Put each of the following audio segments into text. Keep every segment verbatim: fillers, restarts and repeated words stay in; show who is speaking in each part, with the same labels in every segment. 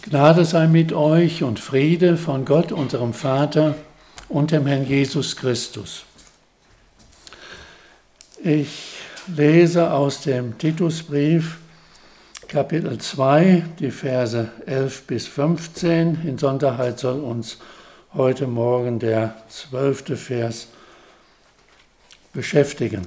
Speaker 1: Gnade sei mit euch und Friede von Gott, unserem Vater und dem Herrn Jesus Christus. Ich lese aus dem Titusbrief, Kapitel zwei, die Verse elf bis fünfzehn. In Sonderheit soll uns heute Morgen der zwölfte Vers beschäftigen.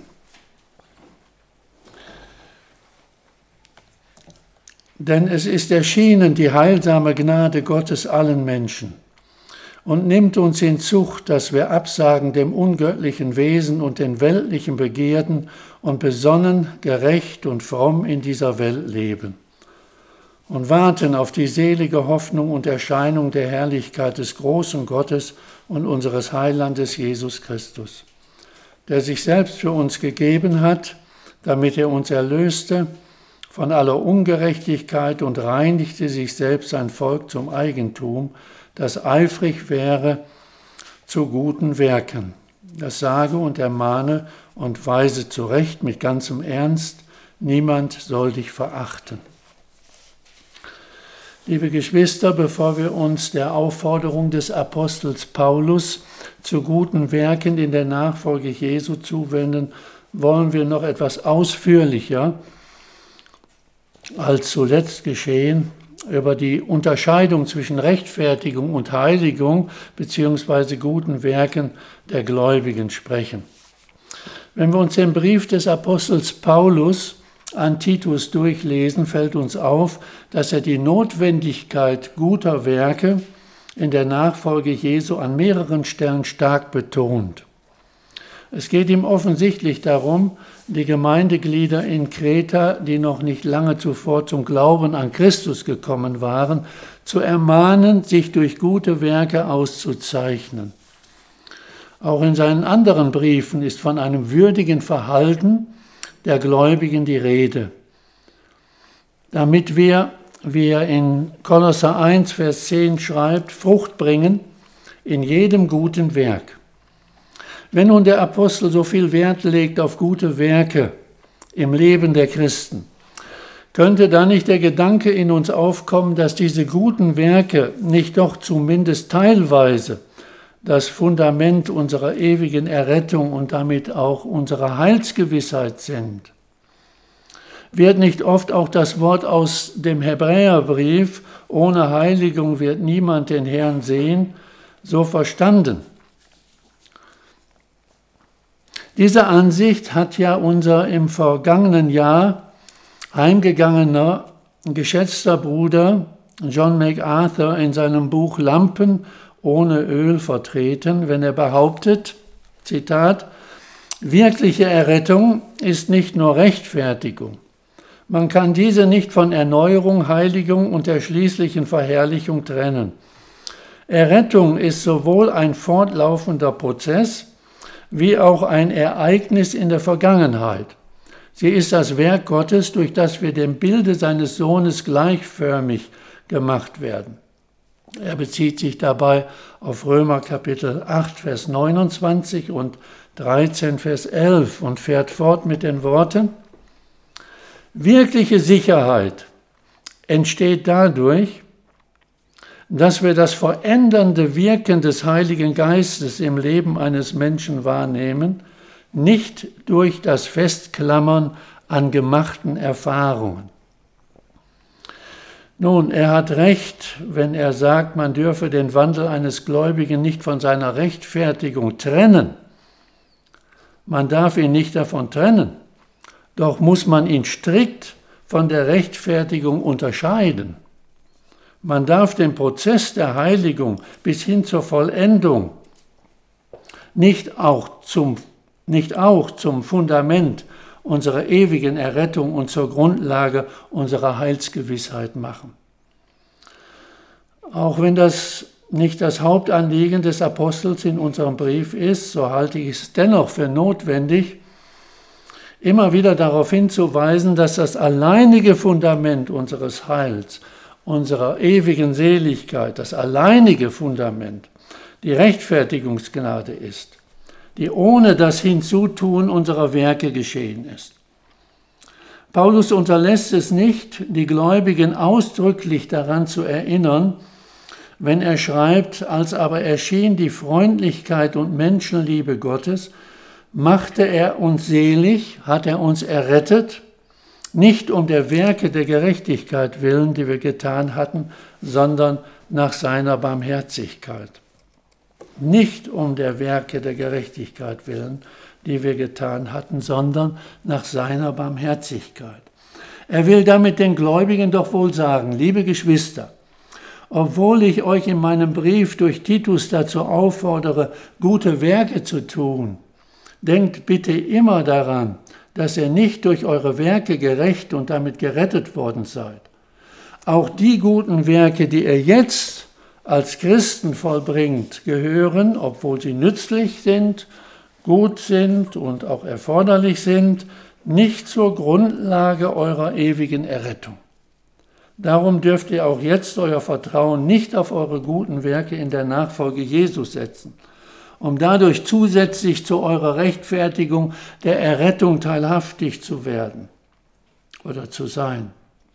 Speaker 1: Denn es ist erschienen die heilsame Gnade Gottes allen Menschen und nimmt uns in Zucht, dass wir absagen dem ungöttlichen Wesen und den weltlichen Begierden und besonnen, gerecht und fromm in dieser Welt leben und warten auf die selige Hoffnung und Erscheinung der Herrlichkeit des großen Gottes und unseres Heilandes Jesus Christus, der sich selbst für uns gegeben hat, damit er uns erlöste von aller Ungerechtigkeit und reinigte sich selbst sein Volk zum Eigentum, das eifrig wäre zu guten Werken. Das sage und ermahne und weise zurecht mit ganzem Ernst, niemand soll dich verachten. Liebe Geschwister, bevor wir uns der Aufforderung des Apostels Paulus zu guten Werken in der Nachfolge Jesu zuwenden, wollen wir noch etwas ausführlicher als zuletzt geschehen, über die Unterscheidung zwischen Rechtfertigung und Heiligung bzw. guten Werken der Gläubigen sprechen. Wenn wir uns den Brief des Apostels Paulus an Titus durchlesen, fällt uns auf, dass er die Notwendigkeit guter Werke in der Nachfolge Jesu an mehreren Stellen stark betont. Es geht ihm offensichtlich darum, die Gemeindeglieder in Kreta, die noch nicht lange zuvor zum Glauben an Christus gekommen waren, zu ermahnen, sich durch gute Werke auszuzeichnen. Auch in seinen anderen Briefen ist von einem würdigen Verhalten der Gläubigen die Rede, damit wir, wie er in Kolosser eins, Vers zehn schreibt, Frucht bringen in jedem guten Werk. Wenn nun der Apostel so viel Wert legt auf gute Werke im Leben der Christen, könnte da nicht der Gedanke in uns aufkommen, dass diese guten Werke nicht doch zumindest teilweise das Fundament unserer ewigen Errettung und damit auch unserer Heilsgewissheit sind? Wird nicht oft auch das Wort aus dem Hebräerbrief, ohne Heiligung wird niemand den Herrn sehen, so verstanden? Diese Ansicht hat ja unser im vergangenen Jahr heimgegangener, geschätzter Bruder John MacArthur in seinem Buch Lampen ohne Öl vertreten, wenn er behauptet, Zitat, wirkliche Errettung ist nicht nur Rechtfertigung. Man kann diese nicht von Erneuerung, Heiligung und der schließlichen Verherrlichung trennen. Errettung ist sowohl ein fortlaufender Prozess, wie auch ein Ereignis in der Vergangenheit. Sie ist das Werk Gottes, durch das wir dem Bilde seines Sohnes gleichförmig gemacht werden. Er bezieht sich dabei auf Römer Kapitel acht, Vers neunundzwanzig und dreizehn, Vers elf und fährt fort mit den Worten: Wirkliche Sicherheit entsteht dadurch, dass wir das verändernde Wirken des Heiligen Geistes im Leben eines Menschen wahrnehmen, nicht durch das Festklammern an gemachten Erfahrungen. Nun, er hat recht, wenn er sagt, man dürfe den Wandel eines Gläubigen nicht von seiner Rechtfertigung trennen. Man darf ihn nicht davon trennen, doch muss man ihn strikt von der Rechtfertigung unterscheiden. Man darf den Prozess der Heiligung bis hin zur Vollendung nicht auch zum, nicht auch zum Fundament unserer ewigen Errettung und zur Grundlage unserer Heilsgewissheit machen. Auch wenn das nicht das Hauptanliegen des Apostels in unserem Brief ist, so halte ich es dennoch für notwendig, immer wieder darauf hinzuweisen, dass das alleinige Fundament unseres Heils, unserer ewigen Seligkeit, das alleinige Fundament, die Rechtfertigungsgnade ist, die ohne das Hinzutun unserer Werke geschehen ist. Paulus unterlässt es nicht, die Gläubigen ausdrücklich daran zu erinnern, wenn er schreibt, als aber erschien die Freundlichkeit und Menschenliebe Gottes, machte er uns selig, hat er uns errettet, nicht um der Werke der Gerechtigkeit willen, die wir getan hatten, sondern nach seiner Barmherzigkeit. Nicht um der Werke der Gerechtigkeit willen, die wir getan hatten, sondern nach seiner Barmherzigkeit. Er will damit den Gläubigen doch wohl sagen, liebe Geschwister, obwohl ich euch in meinem Brief durch Titus dazu auffordere, gute Werke zu tun, denkt bitte immer daran, dass ihr nicht durch eure Werke gerecht und damit gerettet worden seid. Auch die guten Werke, die ihr jetzt als Christen vollbringt, gehören, obwohl sie nützlich sind, gut sind und auch erforderlich sind, nicht zur Grundlage eurer ewigen Errettung. Darum dürft ihr auch jetzt euer Vertrauen nicht auf eure guten Werke in der Nachfolge Jesus setzen, um dadurch zusätzlich zu eurer Rechtfertigung der Errettung teilhaftig zu werden oder zu sein,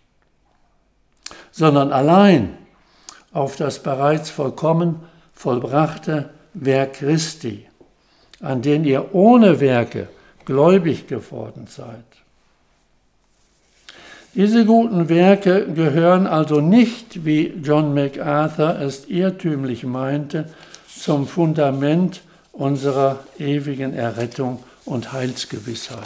Speaker 1: sondern allein auf das bereits vollkommen vollbrachte Werk Christi, an den ihr ohne Werke gläubig geworden seid. Diese guten Werke gehören also nicht, wie John MacArthur es irrtümlich meinte, zum Fundament unserer ewigen Errettung und Heilsgewissheit.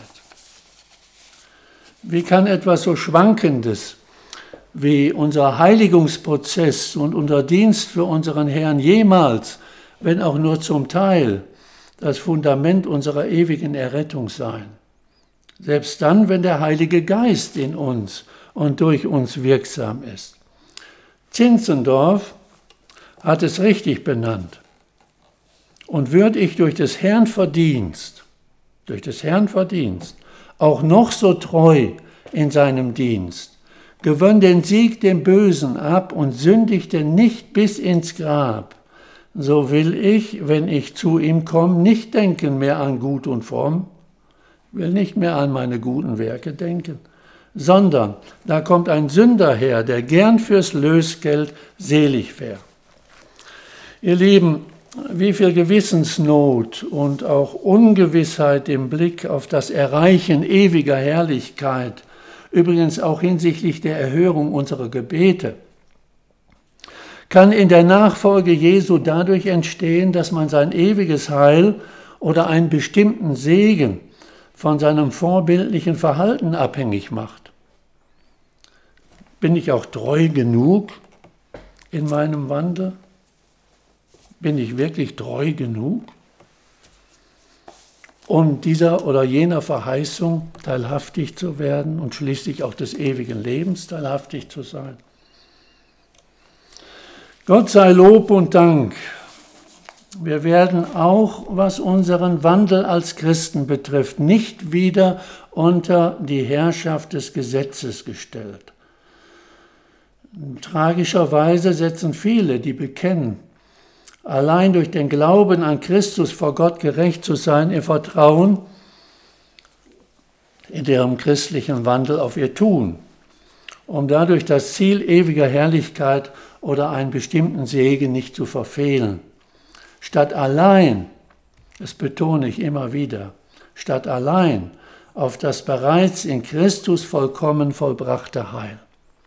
Speaker 1: Wie kann etwas so Schwankendes wie unser Heiligungsprozess und unser Dienst für unseren Herrn jemals, wenn auch nur zum Teil, das Fundament unserer ewigen Errettung sein? Selbst dann, wenn der Heilige Geist in uns und durch uns wirksam ist. Zinzendorf hat es richtig benannt. Und würde ich durch des Herrn Verdienst, durch des Herrn Verdienst, auch noch so treu in seinem Dienst, gewönn den Sieg dem Bösen ab und sündigte nicht bis ins Grab, so will ich, wenn ich zu ihm komme, nicht denken mehr an gut und fromm, will nicht mehr an meine guten Werke denken, sondern da kommt ein Sünder her, der gern fürs Lösgeld selig wär. Ihr Lieben, wie viel Gewissensnot und auch Ungewissheit im Blick auf das Erreichen ewiger Herrlichkeit, übrigens auch hinsichtlich der Erhörung unserer Gebete, kann in der Nachfolge Jesu dadurch entstehen, dass man sein ewiges Heil oder einen bestimmten Segen von seinem vorbildlichen Verhalten abhängig macht. Bin ich auch treu genug in meinem Wandel? Bin ich wirklich treu genug, um dieser oder jener Verheißung teilhaftig zu werden und schließlich auch des ewigen Lebens teilhaftig zu sein? Gott sei Lob und Dank. Wir werden auch, was unseren Wandel als Christen betrifft, nicht wieder unter die Herrschaft des Gesetzes gestellt. Tragischerweise setzen viele, die bekennen, allein durch den Glauben an Christus vor Gott gerecht zu sein, ihr Vertrauen in ihrem christlichen Wandel auf ihr Tun, um dadurch das Ziel ewiger Herrlichkeit oder einen bestimmten Segen nicht zu verfehlen. Statt allein, das betone ich immer wieder, statt allein auf das bereits in Christus vollkommen vollbrachte Heil.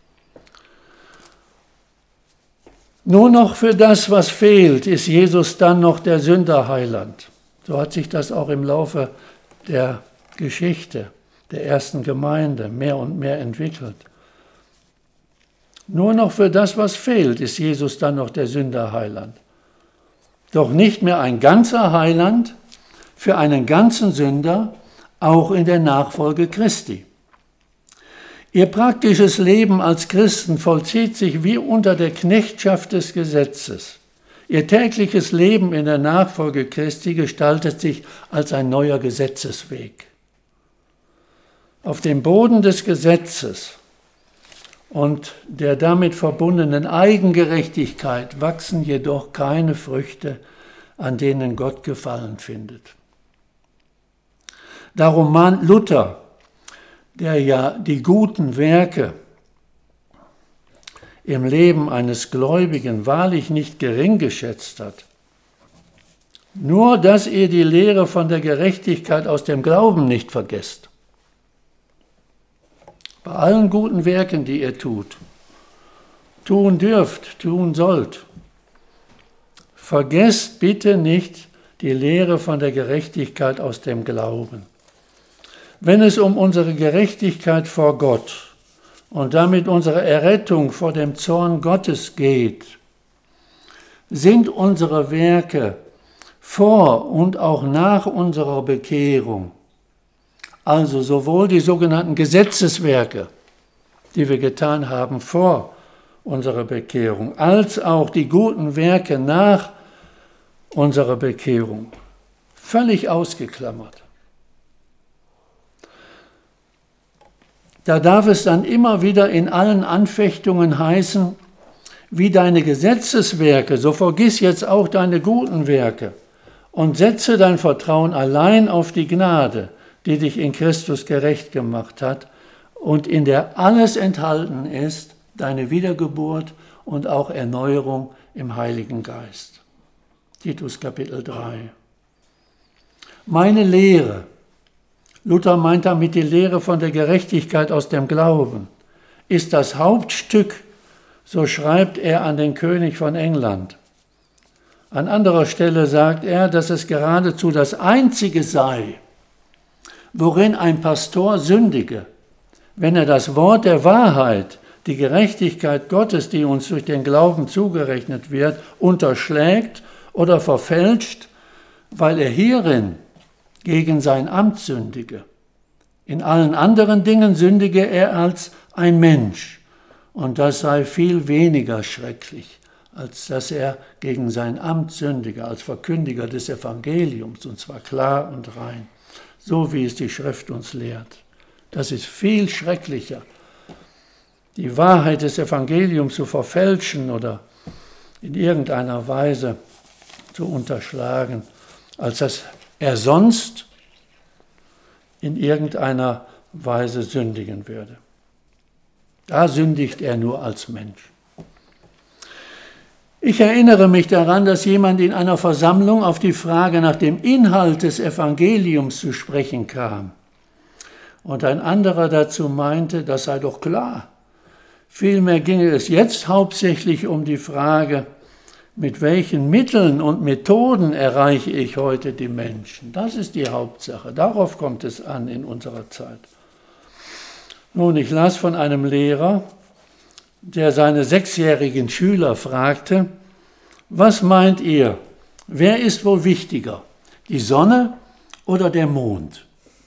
Speaker 1: Nur noch für das, was fehlt, ist Jesus dann noch der Sünderheiland. So hat sich das auch im Laufe der Geschichte der ersten Gemeinde mehr und mehr entwickelt. Nur noch für das, was fehlt, ist Jesus dann noch der Sünderheiland. Doch nicht mehr ein ganzer Heiland für einen ganzen Sünder, auch in der Nachfolge Christi. Ihr praktisches Leben als Christen vollzieht sich wie unter der Knechtschaft des Gesetzes. Ihr tägliches Leben in der Nachfolge Christi gestaltet sich als ein neuer Gesetzesweg. Auf dem Boden des Gesetzes und der damit verbundenen Eigengerechtigkeit wachsen jedoch keine Früchte, an denen Gott Gefallen findet. Darum mahnt Luther, der ja die guten Werke im Leben eines Gläubigen wahrlich nicht gering geschätzt hat, nur dass ihr die Lehre von der Gerechtigkeit aus dem Glauben nicht vergesst. Bei allen guten Werken, die ihr tut, tun dürft, tun sollt, vergesst bitte nicht die Lehre von der Gerechtigkeit aus dem Glauben. Wenn es um unsere Gerechtigkeit vor Gott und damit unsere Errettung vor dem Zorn Gottes geht, sind unsere Werke vor und auch nach unserer Bekehrung, also sowohl die sogenannten Gesetzeswerke, die wir getan haben vor unserer Bekehrung, als auch die guten Werke nach unserer Bekehrung, völlig ausgeklammert. Da darf es dann immer wieder in allen Anfechtungen heißen, wie deine Gesetzeswerke, so vergiss jetzt auch deine guten Werke und setze dein Vertrauen allein auf die Gnade, die dich in Christus gerecht gemacht hat und in der alles enthalten ist, deine Wiedergeburt und auch Erneuerung im Heiligen Geist. Titus Kapitel drei. Meine Lehre, Luther meint damit die Lehre von der Gerechtigkeit aus dem Glauben, ist das Hauptstück, so schreibt er an den König von England. An anderer Stelle sagt er, dass es geradezu das Einzige sei, worin ein Pastor sündige, wenn er das Wort der Wahrheit, die Gerechtigkeit Gottes, die uns durch den Glauben zugerechnet wird, unterschlägt oder verfälscht, weil er hierin gegen sein Amt sündige. In allen anderen Dingen sündige er als ein Mensch. Und das sei viel weniger schrecklich, als dass er gegen sein Amt sündige, als Verkündiger des Evangeliums, und zwar klar und rein, so wie es die Schrift uns lehrt. Das ist viel schrecklicher, die Wahrheit des Evangeliums zu verfälschen oder in irgendeiner Weise zu unterschlagen, als dass er sonst in irgendeiner Weise sündigen würde. Da sündigt er nur als Mensch. Ich erinnere mich daran, dass jemand in einer Versammlung auf die Frage nach dem Inhalt des Evangeliums zu sprechen kam. Und ein anderer dazu meinte, das sei doch klar. Vielmehr ginge es jetzt hauptsächlich um die Frage, mit welchen Mitteln und Methoden erreiche ich heute die Menschen? Das ist die Hauptsache. Darauf kommt es an in unserer Zeit. Nun, ich las von einem Lehrer, der seine sechsjährigen Schüler fragte, was meint ihr, wer ist wohl wichtiger, die Sonne oder der Mond?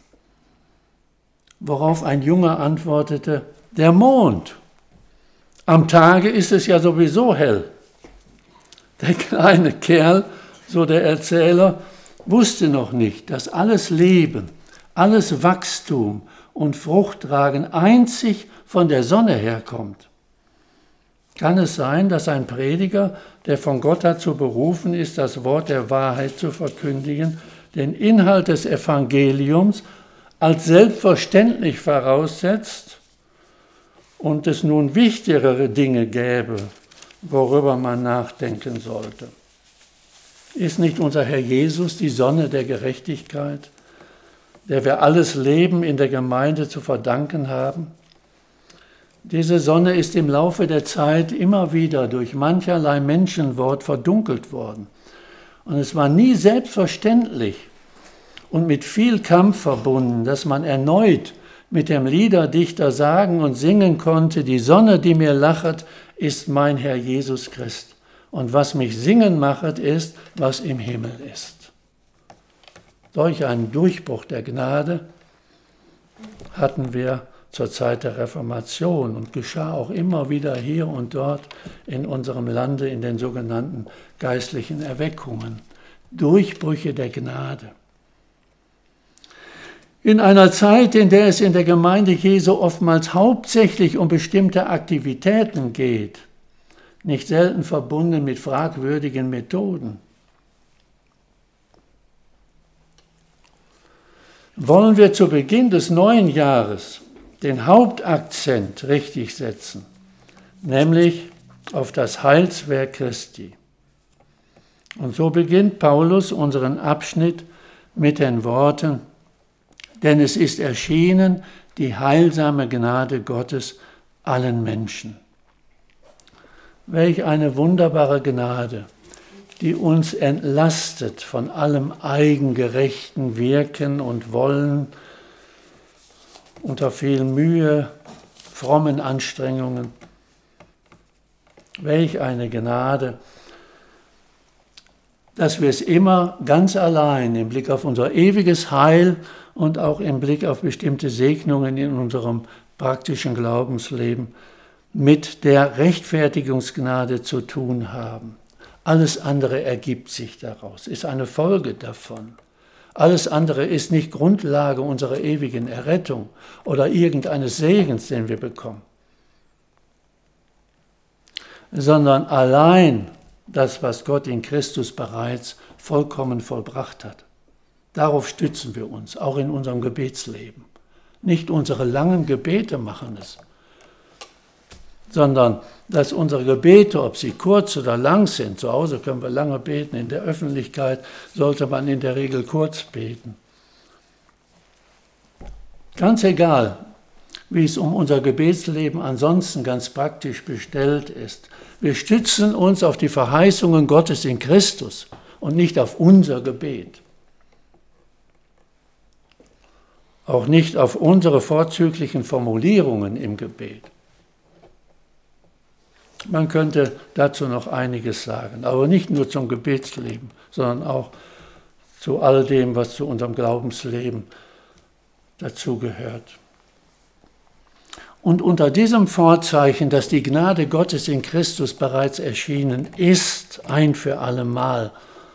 Speaker 1: Worauf ein Junge antwortete, der Mond. Am Tage ist es ja sowieso hell. Der kleine Kerl, so der Erzähler, wusste noch nicht, dass alles Leben, alles Wachstum und Fruchttragen einzig von der Sonne herkommt. Kann es sein, dass ein Prediger, der von Gott dazu berufen ist, das Wort der Wahrheit zu verkündigen, den Inhalt des Evangeliums als selbstverständlich voraussetzt und es nun wichtigere Dinge gäbe, worüber man nachdenken sollte? Ist nicht unser Herr Jesus die Sonne der Gerechtigkeit, der wir alles Leben in der Gemeinde zu verdanken haben? Diese Sonne ist im Laufe der Zeit immer wieder durch mancherlei Menschenwort verdunkelt worden. Und es war nie selbstverständlich und mit viel Kampf verbunden, dass man erneut mit dem Liederdichter sagen und singen konnte, die Sonne, die mir lachet, ist mein Herr Jesus Christ. Und was mich singen machet, ist, was im Himmel ist. Solch einen Durchbruch der Gnade hatten wir zur Zeit der Reformation und geschah auch immer wieder hier und dort in unserem Lande in den sogenannten geistlichen Erweckungen. Durchbrüche der Gnade. In einer Zeit, in der es in der Gemeinde Jesu oftmals hauptsächlich um bestimmte Aktivitäten geht, nicht selten verbunden mit fragwürdigen Methoden, wollen wir zu Beginn des neuen Jahres den Hauptakzent richtig setzen, nämlich auf das Heilswerk Christi. Und so beginnt Paulus unseren Abschnitt mit den Worten: Denn es ist erschienen die heilsame Gnade Gottes allen Menschen. Welch eine wunderbare Gnade, die uns entlastet von allem eigengerechten Wirken und Wollen, unter viel Mühe, frommen Anstrengungen. Welch eine Gnade, dass wir es immer ganz allein im Blick auf unser ewiges Heil und auch im Blick auf bestimmte Segnungen in unserem praktischen Glaubensleben mit der Rechtfertigungsgnade zu tun haben. Alles andere ergibt sich daraus, ist eine Folge davon. Alles andere ist nicht Grundlage unserer ewigen Errettung oder irgendeines Segens, den wir bekommen, sondern allein das, was Gott in Christus bereits vollkommen vollbracht hat. Darauf stützen wir uns, auch in unserem Gebetsleben. Nicht unsere langen Gebete machen es, sondern dass unsere Gebete, ob sie kurz oder lang sind, zu Hause können wir lange beten, in der Öffentlichkeit sollte man in der Regel kurz beten. Ganz egal, wie es um unser Gebetsleben ansonsten ganz praktisch bestellt ist. Wir stützen uns auf die Verheißungen Gottes in Christus und nicht auf unser Gebet. Auch nicht auf unsere vorzüglichen Formulierungen im Gebet. Man könnte dazu noch einiges sagen, aber nicht nur zum Gebetsleben, sondern auch zu all dem, was zu unserem Glaubensleben dazugehört. Und unter diesem Vorzeichen, dass die Gnade Gottes in Christus bereits erschienen ist, ein für allemal,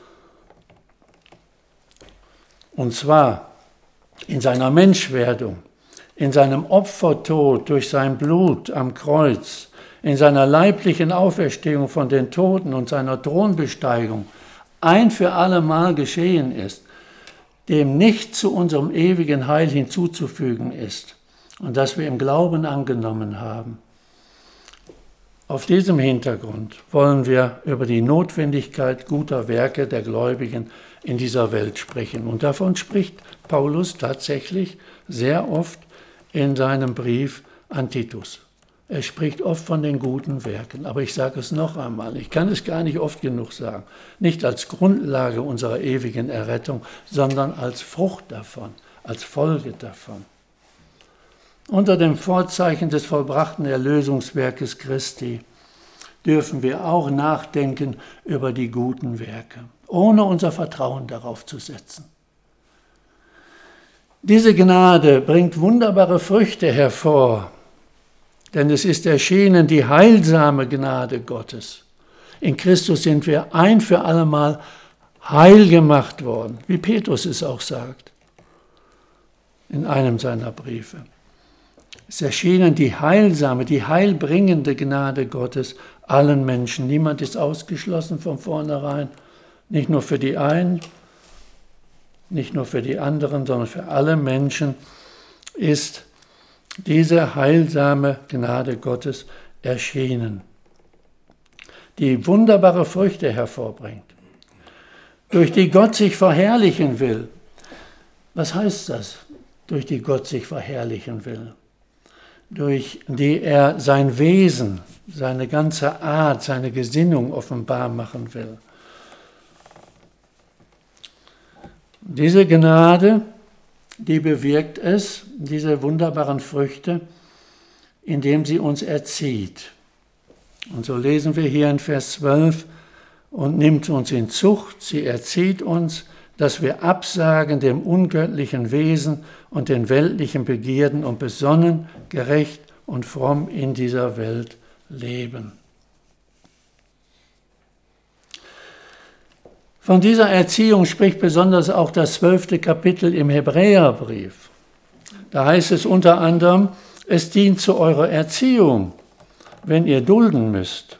Speaker 1: und zwar in seiner Menschwerdung, in seinem Opfertod durch sein Blut am Kreuz, in seiner leiblichen Auferstehung von den Toten und seiner Thronbesteigung ein für allemal geschehen ist, dem nichts zu unserem ewigen Heil hinzuzufügen ist und das wir im Glauben angenommen haben. Auf diesem Hintergrund wollen wir über die Notwendigkeit guter Werke der Gläubigen in dieser Welt sprechen. Und davon spricht Paulus tatsächlich sehr oft in seinem Brief an Titus. Er spricht oft von den guten Werken, aber ich sage es noch einmal, ich kann es gar nicht oft genug sagen, nicht als Grundlage unserer ewigen Errettung, sondern als Frucht davon, als Folge davon. Unter dem Vorzeichen des vollbrachten Erlösungswerkes Christi dürfen wir auch nachdenken über die guten Werke, ohne unser Vertrauen darauf zu setzen. Diese Gnade bringt wunderbare Früchte hervor, denn es ist erschienen die heilsame Gnade Gottes. In Christus sind wir ein für allemal heil gemacht worden, wie Petrus es auch sagt in einem seiner Briefe. Es ist erschienen die heilsame, die heilbringende Gnade Gottes allen Menschen. Niemand ist ausgeschlossen von vornherein, nicht nur für die einen, nicht nur für die anderen, sondern für alle Menschen ist diese heilsame Gnade Gottes erschienen, die wunderbare Früchte hervorbringt, durch die Gott sich verherrlichen will. Was heißt das, durch die Gott sich verherrlichen will? Durch die er sein Wesen, seine ganze Art, seine Gesinnung offenbar machen will. Diese Gnade, die bewirkt es, diese wunderbaren Früchte, indem sie uns erzieht. Und so lesen wir hier in Vers zwölf, und nimmt uns in Zucht, sie erzieht uns, dass wir absagen dem ungöttlichen Wesen und den weltlichen Begierden und besonnen, gerecht und fromm in dieser Welt leben. Von dieser Erziehung spricht besonders auch das zwölfte Kapitel im Hebräerbrief. Da heißt es unter anderem, es dient zu eurer Erziehung, wenn ihr dulden müsst.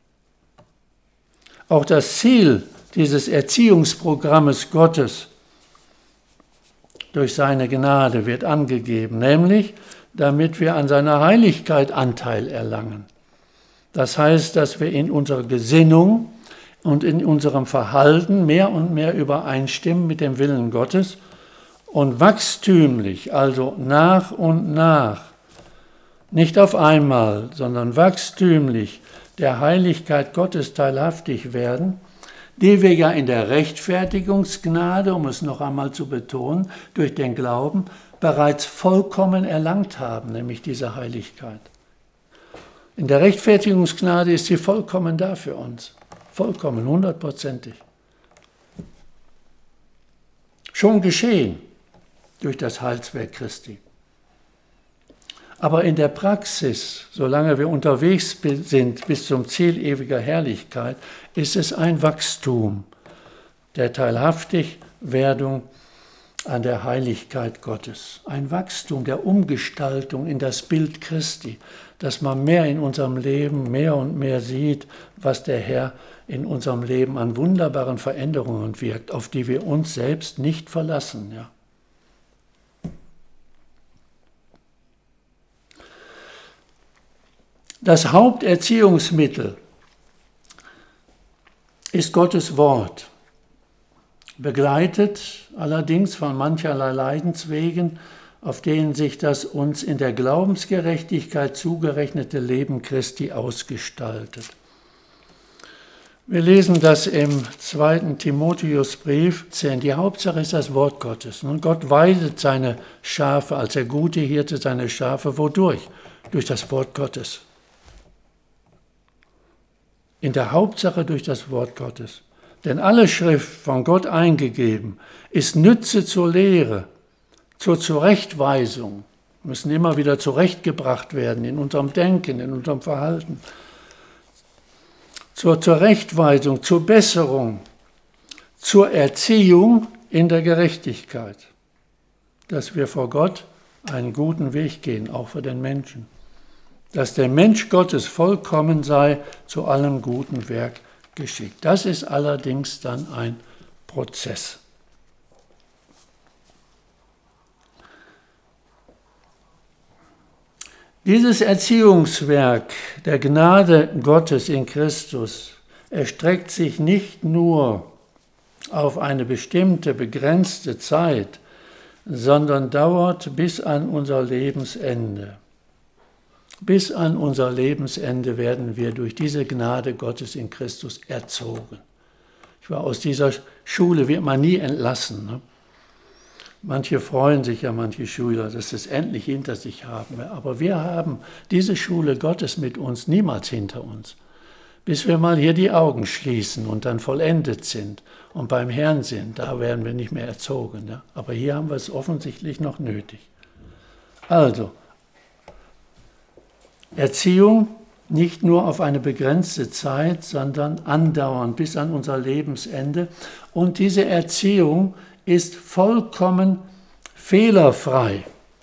Speaker 1: Auch das Ziel dieses Erziehungsprogrammes Gottes durch seine Gnade wird angegeben, nämlich, damit wir an seiner Heiligkeit Anteil erlangen. Das heißt, dass wir in unserer Gesinnung und in unserem Verhalten mehr und mehr übereinstimmen mit dem Willen Gottes und wachstümlich, also nach und nach, nicht auf einmal, sondern wachstümlich der Heiligkeit Gottes teilhaftig werden, die wir ja in der Rechtfertigungsgnade, um es noch einmal zu betonen, durch den Glauben bereits vollkommen erlangt haben, nämlich diese Heiligkeit. In der Rechtfertigungsgnade ist sie vollkommen da für uns, vollkommen, hundertprozentig. Schon geschehen durch das Heilswerk Christi. Aber in der Praxis, solange wir unterwegs sind bis zum Ziel ewiger Herrlichkeit, ist es ein Wachstum der Teilhaftigwerdung an der Heiligkeit Gottes. Ein Wachstum der Umgestaltung in das Bild Christi, dass man mehr in unserem Leben, mehr und mehr sieht, was der Herr in unserem Leben an wunderbaren Veränderungen wirkt, auf die wir uns selbst nicht verlassen. Ja. Das Haupterziehungsmittel ist Gottes Wort, begleitet allerdings von mancherlei Leidenswegen, auf denen sich das uns in der Glaubensgerechtigkeit zugerechnete Leben Christi ausgestaltet. Wir lesen das im zweiten Timotheusbrief zehn. Die Hauptsache ist das Wort Gottes. Und Gott weidet seine Schafe, als der gute Hirte seine Schafe, wodurch? Durch das Wort Gottes. In der Hauptsache durch das Wort Gottes. Denn alle Schrift, von Gott eingegeben, ist Nütze zur Lehre, zur Zurechtweisung. Wir müssen immer wieder zurechtgebracht werden in unserem Denken, in unserem Verhalten. Zur Zurechtweisung, zur Besserung, zur Erziehung in der Gerechtigkeit. Dass wir vor Gott einen guten Weg gehen, auch für den Menschen. Dass der Mensch Gottes vollkommen sei, zu allem guten Werk geschickt. Das ist allerdings dann ein Prozess. Dieses Erziehungswerk der Gnade Gottes in Christus erstreckt sich nicht nur auf eine bestimmte, begrenzte Zeit, sondern dauert bis an unser Lebensende. Bis an unser Lebensende werden wir durch diese Gnade Gottes in Christus erzogen. Ich war aus dieser Schule, wird man nie entlassen. Ne? Manche freuen sich ja, manche Schüler, dass sie es endlich hinter sich haben. Aber wir haben diese Schule Gottes mit uns niemals hinter uns. Bis wir mal hier die Augen schließen und dann vollendet sind und beim Herrn sind, da werden wir nicht mehr erzogen. Ja? Aber hier haben wir es offensichtlich noch nötig. Also, Erziehung nicht nur auf eine begrenzte Zeit, sondern andauernd bis an unser Lebensende. Und diese Erziehung ist vollkommen fehlerfrei.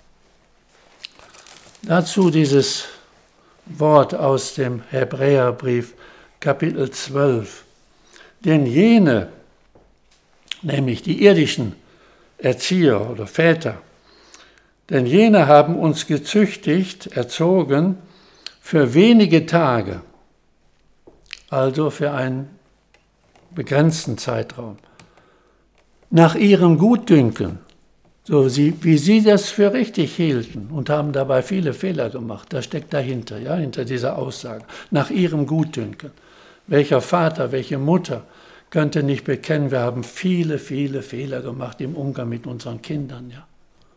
Speaker 1: Dazu dieses Wort aus dem Hebräerbrief, Kapitel zwölf. Denn jene, nämlich die irdischen Erzieher oder Väter, denn jene haben uns gezüchtigt, erzogen, für wenige Tage, also für einen begrenzten Zeitraum, nach ihrem Gutdünken, so sie, wie sie das für richtig hielten und haben dabei viele Fehler gemacht. Das steckt dahinter, ja, hinter dieser Aussage. Nach ihrem Gutdünken. Welcher Vater, welche Mutter könnte nicht bekennen, wir haben viele, viele Fehler gemacht im Umgang mit unseren Kindern. Ja.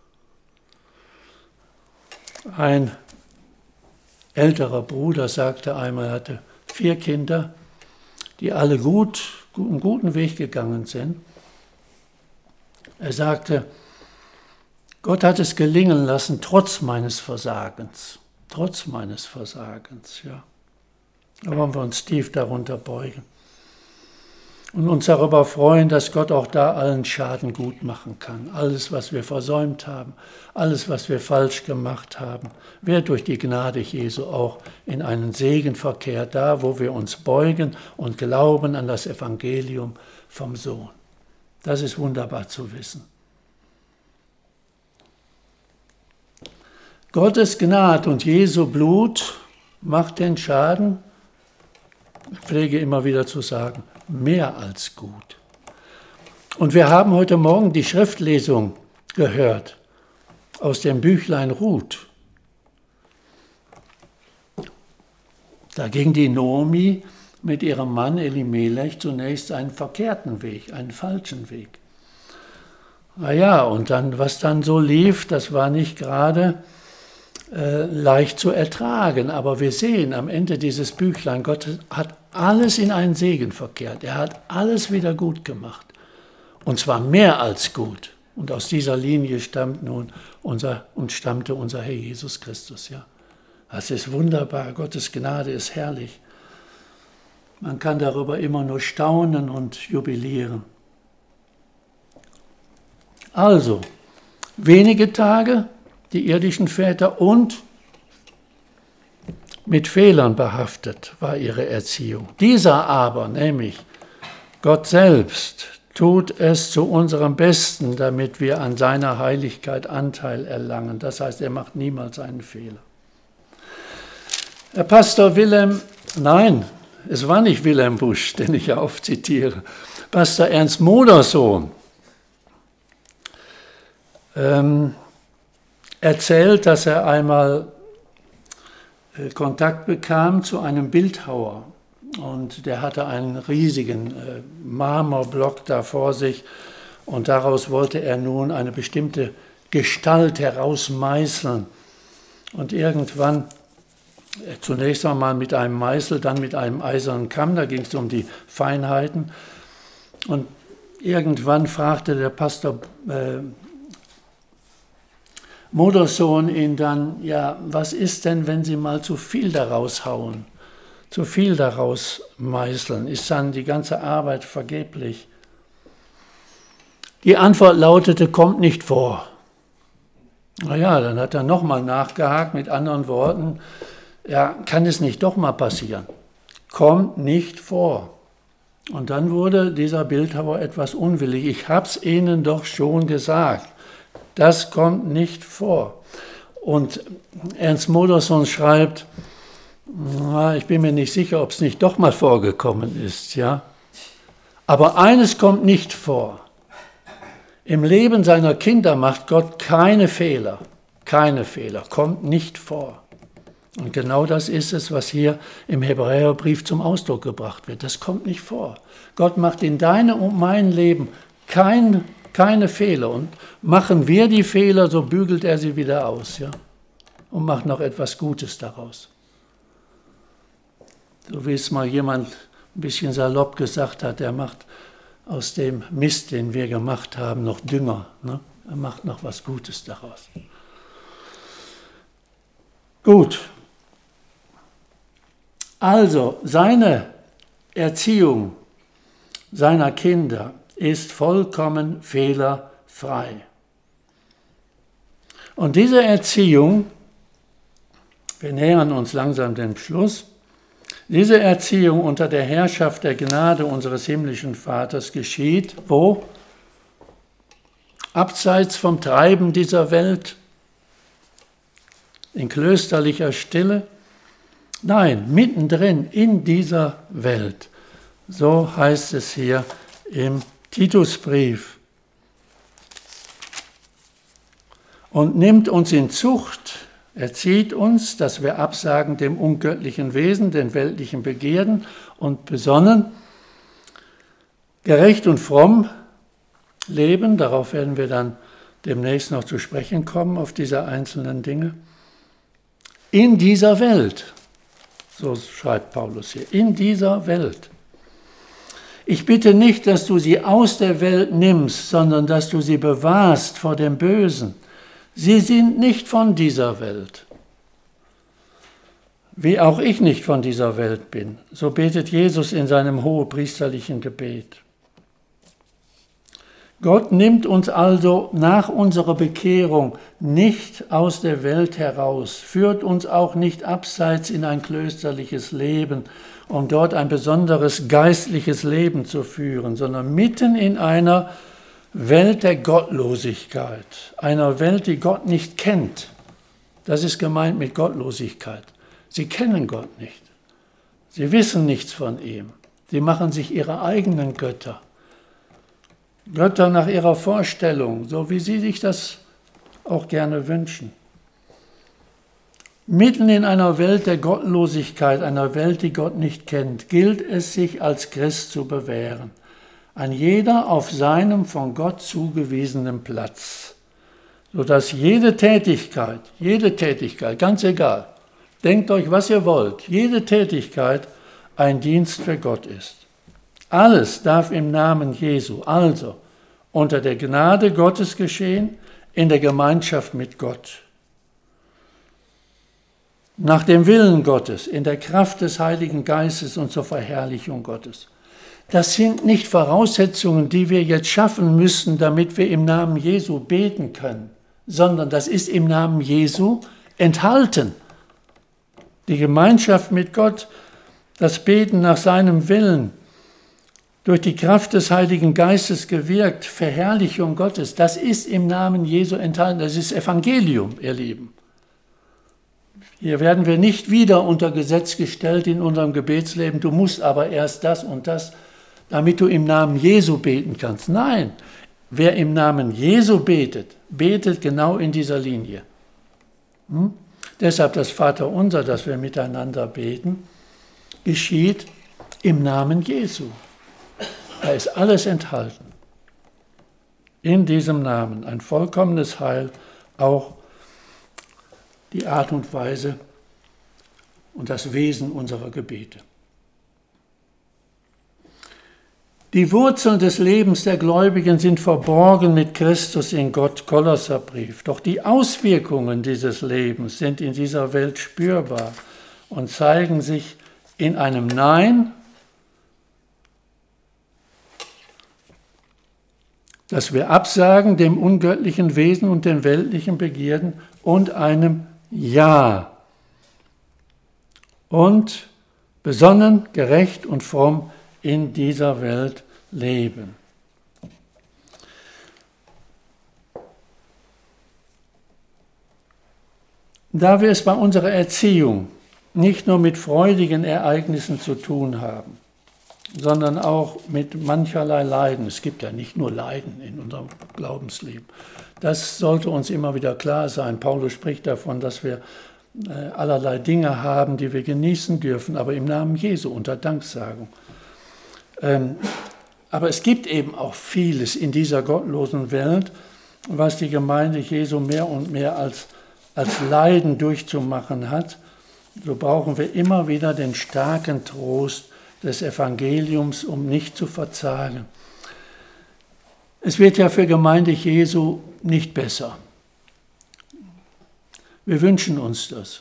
Speaker 1: Ein älterer Bruder sagte einmal, er hatte vier Kinder, die alle gut, einen guten Weg gegangen sind. Er sagte, Gott hat es gelingen lassen, trotz meines Versagens, trotz meines Versagens, ja. Da wollen wir uns tief darunter beugen und uns darüber freuen, dass Gott auch da allen Schaden gut machen kann. Alles, was wir versäumt haben, alles, was wir falsch gemacht haben, wird durch die Gnade Jesu auch in einen Segen verkehrt, da wo wir uns beugen und glauben an das Evangelium vom Sohn. Das ist wunderbar zu wissen. Gottes Gnade und Jesu Blut macht den Schaden, ich pflege immer wieder zu sagen, mehr als gut. Und wir haben heute Morgen die Schriftlesung gehört aus dem Büchlein Ruth. Da ging die Naomi mit ihrem Mann Elimelech zunächst einen verkehrten Weg, einen falschen Weg. Naja, und dann, was dann so lief, das war nicht gerade äh, leicht zu ertragen. Aber wir sehen am Ende dieses Büchlein, Gott hat alles in einen Segen verkehrt. Er hat alles wieder gut gemacht. Und zwar mehr als gut. Und aus dieser Linie stammt nun unser, und stammte unser Herr Jesus Christus. Ja. Das ist wunderbar. Gottes Gnade ist herrlich. Man kann darüber immer nur staunen und jubilieren. Also, wenige Tage, die irdischen Väter, und mit Fehlern behaftet war ihre Erziehung. Dieser aber, nämlich Gott selbst, tut es zu unserem Besten, damit wir an seiner Heiligkeit Anteil erlangen. Das heißt, er macht niemals einen Fehler. Herr Pastor Wilhelm, nein, es war nicht Wilhelm Busch, den ich ja oft zitiere, Pastor Ernst Modersohn ähm, erzählt, dass er einmal äh, Kontakt bekam zu einem Bildhauer. Und der hatte einen riesigen äh, Marmorblock da vor sich und daraus wollte er nun eine bestimmte Gestalt herausmeißeln. Und irgendwann, äh, zunächst einmal mit einem Meißel, dann mit einem eisernen Kamm, da ging es um die Feinheiten. Und irgendwann fragte der Pastor äh, Modersohn ihn dann, ja, was ist denn, wenn Sie mal zu viel daraus hauen? Zu viel daraus meißeln, ist dann die ganze Arbeit vergeblich? Die Antwort lautete, kommt nicht vor. Naja, dann hat er nochmal nachgehakt mit anderen Worten, ja, kann es nicht doch mal passieren? Kommt nicht vor. Und dann wurde dieser Bildhauer etwas unwillig. Ich habe es Ihnen doch schon gesagt, das kommt nicht vor. Und Ernst Modersohn schreibt, ich bin mir nicht sicher, ob es nicht doch mal vorgekommen ist, ja. Aber eines kommt nicht vor. Im Leben seiner Kinder macht Gott keine Fehler. Keine Fehler, kommt nicht vor. Und genau das ist es, was hier im Hebräerbrief zum Ausdruck gebracht wird. Das kommt nicht vor. Gott macht in deinem und mein Leben kein, keine Fehler. Und machen wir die Fehler, so bügelt er sie wieder aus, ja. Und macht noch etwas Gutes daraus. So wie es mal jemand ein bisschen salopp gesagt hat, er macht aus dem Mist, den wir gemacht haben, noch Dünger. Ne? Er macht noch was Gutes daraus. Gut. Also, seine Erziehung seiner Kinder ist vollkommen fehlerfrei. Und diese Erziehung, wir nähern uns langsam dem Schluss, diese Erziehung unter der Herrschaft der Gnade unseres himmlischen Vaters geschieht, wo? Abseits vom Treiben dieser Welt, in klösterlicher Stille? Nein, mittendrin in dieser Welt. So heißt es hier im Titusbrief. Und nimmt uns in Zucht, erzieht uns, dass wir absagen dem ungöttlichen Wesen, den weltlichen Begierden und besonnen, gerecht und fromm leben. Darauf werden wir dann demnächst noch zu sprechen kommen, auf diese einzelnen Dinge. In dieser Welt, so schreibt Paulus hier, in dieser Welt. Ich bitte nicht, dass du sie aus der Welt nimmst, sondern dass du sie bewahrst vor dem Bösen. Sie sind nicht von dieser Welt, wie auch ich nicht von dieser Welt bin. So betet Jesus in seinem hohepriesterlichen Gebet. Gott nimmt uns also nach unserer Bekehrung nicht aus der Welt heraus, führt uns auch nicht abseits in ein klösterliches Leben, um dort ein besonderes geistliches Leben zu führen, sondern mitten in einer Welt der Gottlosigkeit, einer Welt, die Gott nicht kennt, Das ist gemeint mit Gottlosigkeit. Sie kennen Gott nicht. Sie wissen nichts von ihm. Sie machen sich ihre eigenen Götter. Götter nach ihrer Vorstellung, so wie sie sich das auch gerne wünschen. Mitten in einer Welt der Gottlosigkeit, einer Welt, die Gott nicht kennt, gilt es, sich als Christ zu bewähren. Ein jeder auf seinem von Gott zugewiesenen Platz, sodass jede Tätigkeit, jede Tätigkeit, ganz egal, denkt euch, was ihr wollt, jede Tätigkeit ein Dienst für Gott ist. Alles darf im Namen Jesu, also unter der Gnade Gottes geschehen, in der Gemeinschaft mit Gott. Nach dem Willen Gottes, in der Kraft des Heiligen Geistes und zur Verherrlichung Gottes. Das sind nicht Voraussetzungen, die wir jetzt schaffen müssen, damit wir im Namen Jesu beten können, sondern das ist im Namen Jesu enthalten. Die Gemeinschaft mit Gott, das Beten nach seinem Willen, durch die Kraft des Heiligen Geistes gewirkt, Verherrlichung Gottes, das ist im Namen Jesu enthalten. Das ist Evangelium, ihr Lieben. Hier werden wir nicht wieder unter Gesetz gestellt in unserem Gebetsleben, du musst aber erst das und das, damit du im Namen Jesu beten kannst. Nein, wer im Namen Jesu betet, betet genau in dieser Linie. Hm? Deshalb das Vaterunser, das wir miteinander beten, geschieht im Namen Jesu. Da ist alles enthalten. In diesem Namen ein vollkommenes Heil, auch die Art und Weise und das Wesen unserer Gebete. Die Wurzeln des Lebens der Gläubigen sind verborgen mit Christus in Gott, Kolosserbrief. Doch die Auswirkungen dieses Lebens sind in dieser Welt spürbar und zeigen sich in einem Nein, das wir absagen dem ungöttlichen Wesen und den weltlichen Begierden, und einem Ja. Und besonnen, gerecht und fromm in dieser Welt leben. Da wir es bei unserer Erziehung nicht nur mit freudigen Ereignissen zu tun haben, sondern auch mit mancherlei Leiden. Es gibt ja nicht nur Leiden in unserem Glaubensleben. Das sollte uns immer wieder klar sein. Paulus spricht davon, dass wir äh, allerlei Dinge haben, die wir genießen dürfen, aber im Namen Jesu unter Danksagung. Ähm, aber es gibt eben auch vieles in dieser gottlosen Welt, was die Gemeinde Jesu mehr und mehr als, als Leiden durchzumachen hat. So brauchen wir immer wieder den starken Trost des Evangeliums, um nicht zu verzagen. Es wird ja für Gemeinde Jesu nicht besser. Wir wünschen uns das.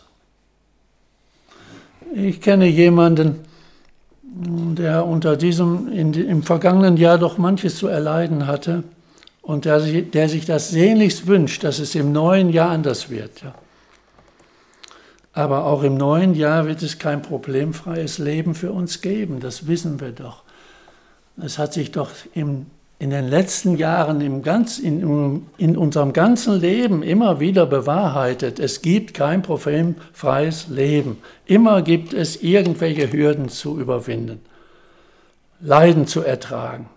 Speaker 1: Ich kenne jemanden, der unter diesem, in, im vergangenen Jahr doch manches zu erleiden hatte und der, der sich das sehnlichst wünscht, dass es im neuen Jahr anders wird. Ja. Aber auch im neuen Jahr wird es kein problemfreies Leben für uns geben, das wissen wir doch. Es hat sich doch im, in den letzten Jahren im ganz, in, in unserem ganzen Leben immer wieder bewahrheitet, es gibt kein problemfreies Leben. Immer gibt es irgendwelche Hürden zu überwinden, Leiden zu ertragen.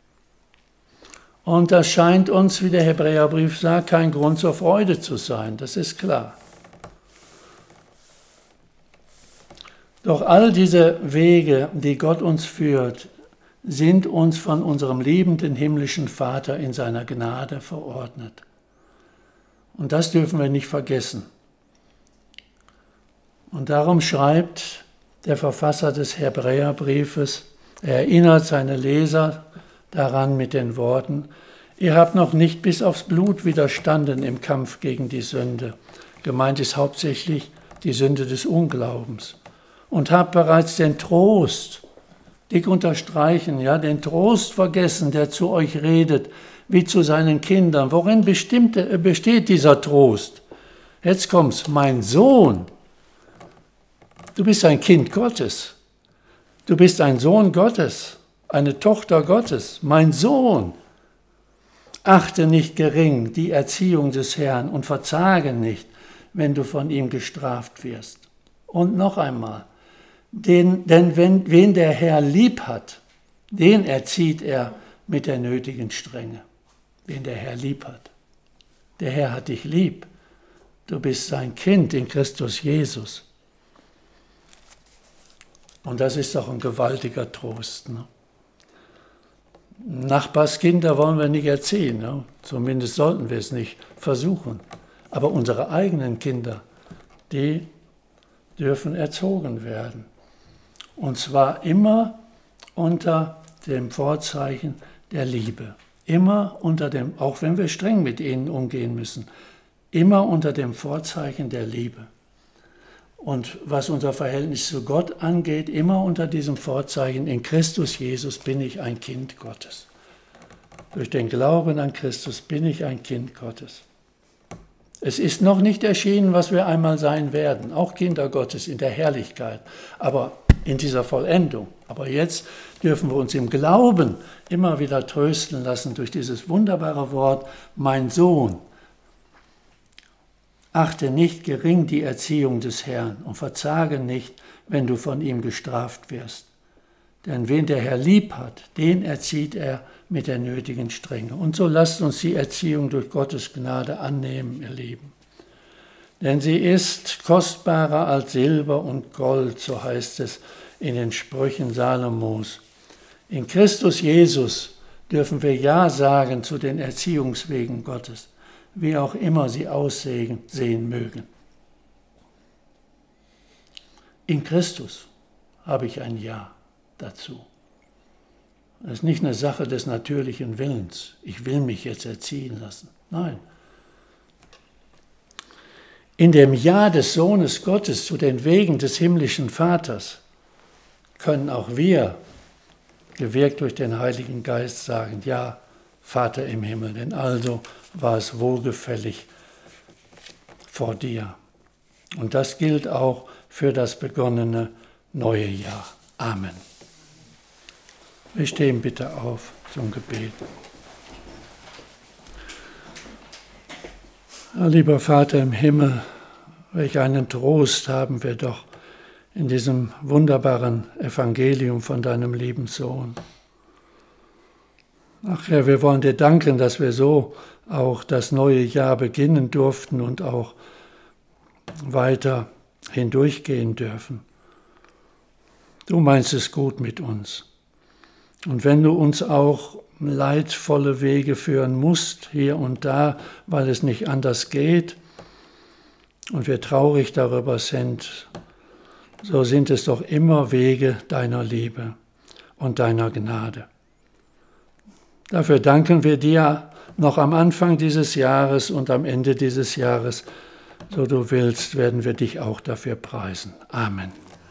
Speaker 1: Und das scheint uns, wie der Hebräerbrief sagt, kein Grund zur Freude zu sein, das ist klar. Doch all diese Wege, die Gott uns führt, sind uns von unserem liebenden himmlischen Vater in seiner Gnade verordnet. Und das dürfen wir nicht vergessen. Und darum schreibt der Verfasser des Hebräerbriefes, er erinnert seine Leser daran mit den Worten, ihr habt noch nicht bis aufs Blut widerstanden im Kampf gegen die Sünde. Gemeint ist hauptsächlich die Sünde des Unglaubens. Und habt bereits den Trost, dick unterstreichen, ja, den Trost vergessen, der zu euch redet, wie zu seinen Kindern. Worin bestimmte, besteht dieser Trost? Jetzt kommt's, mein Sohn, du bist ein Kind Gottes, du bist ein Sohn Gottes, eine Tochter Gottes, mein Sohn. Achte nicht gering die Erziehung des Herrn und verzage nicht, wenn du von ihm gestraft wirst. Und noch einmal, den, denn wenn, wen der Herr lieb hat, den erzieht er mit der nötigen Strenge. Wen der Herr lieb hat. Der Herr hat dich lieb. Du bist sein Kind in Christus Jesus. Und das ist doch ein gewaltiger Trost. Ne? Nachbarskinder wollen wir nicht erziehen. Ne? Zumindest sollten wir es nicht versuchen. Aber unsere eigenen Kinder, die dürfen erzogen werden. Und zwar immer unter dem Vorzeichen der Liebe. Immer unter dem, auch wenn wir streng mit ihnen umgehen müssen, immer unter dem Vorzeichen der Liebe. Und was unser Verhältnis zu Gott angeht, immer unter diesem Vorzeichen, in Christus Jesus bin ich ein Kind Gottes. Durch den Glauben an Christus bin ich ein Kind Gottes. Es ist noch nicht erschienen, was wir einmal sein werden, auch Kinder Gottes in der Herrlichkeit, aber in dieser Vollendung. Aber jetzt dürfen wir uns im Glauben immer wieder trösten lassen durch dieses wunderbare Wort, mein Sohn. Achte nicht gering die Erziehung des Herrn und verzage nicht, wenn du von ihm gestraft wirst. Denn wen der Herr lieb hat, den erzieht er mit der nötigen Strenge. Und so lasst uns die Erziehung durch Gottes Gnade annehmen, ihr Lieben. Denn sie ist kostbarer als Silber und Gold, so heißt es in den Sprüchen Salomos. In Christus Jesus dürfen wir Ja sagen zu den Erziehungswegen Gottes, wie auch immer sie aussehen sehen mögen. In Christus habe ich ein Ja dazu. Das ist nicht eine Sache des natürlichen Willens. Ich will mich jetzt erziehen lassen. Nein. In dem Ja des Sohnes Gottes zu den Wegen des himmlischen Vaters können auch wir, gewirkt durch den Heiligen Geist, sagen, ja, Vater im Himmel, denn also war es wohlgefällig vor dir. Und das gilt auch für das begonnene neue Jahr. Amen. Wir stehen bitte auf zum Gebet. Lieber Vater im Himmel, welch einen Trost haben wir doch in diesem wunderbaren Evangelium von deinem lieben Sohn. Ach Herr, wir wollen dir danken, dass wir so auch das neue Jahr beginnen durften und auch weiter hindurchgehen dürfen. Du meinst es gut mit uns. Und wenn du uns auch leidvolle Wege führen musst, hier und da, weil es nicht anders geht und wir traurig darüber sind, so sind es doch immer Wege deiner Liebe und deiner Gnade. Dafür danken wir dir noch am Anfang dieses Jahres und am Ende dieses Jahres. So du willst, werden wir dich auch dafür preisen. Amen.